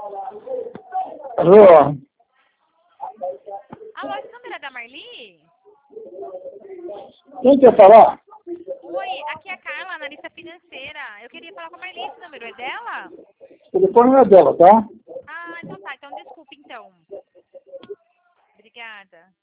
Alô? Alô, esse número é da Marli? Quem quer falar? Oi, aqui é a Carla, analista financeira. Eu queria falar com a Marli, esse número é dela? O telefone não é dela, tá? Ah, então tá. Então desculpa, então. Obrigada.